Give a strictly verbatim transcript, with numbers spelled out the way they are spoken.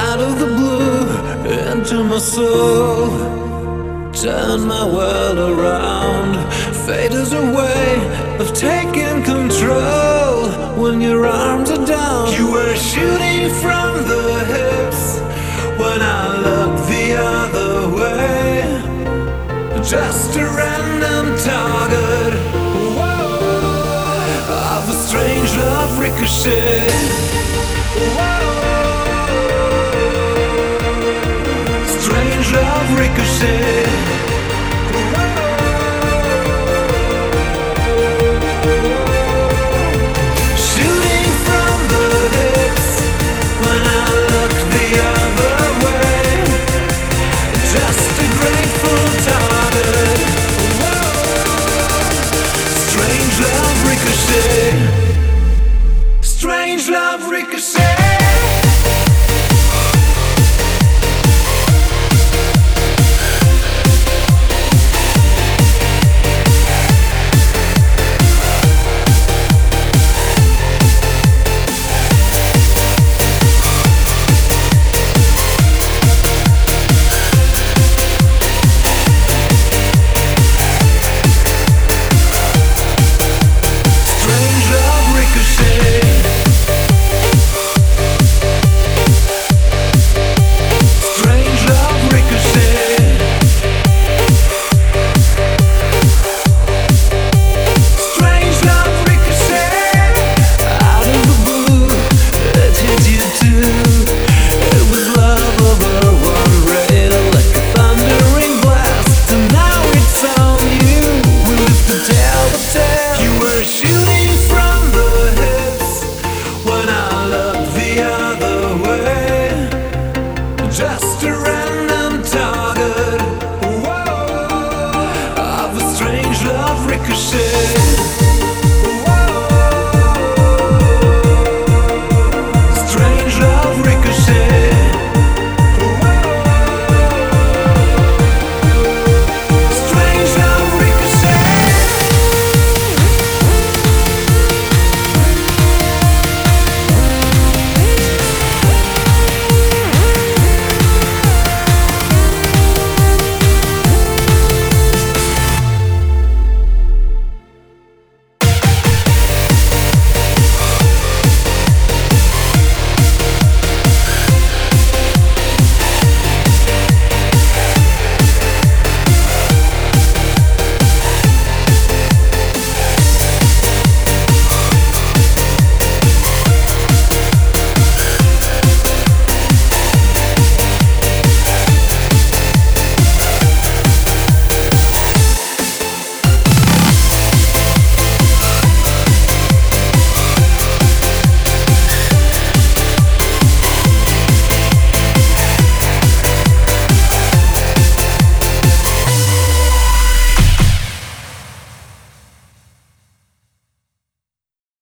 out of the blue into my soul. Turn my world around. Fate is a way of taking control when your arms are down. You were shooting from the hips when I looked the other way. Just a random target, whoa, of a strange love ricochet. Whoa, strange love ricochet.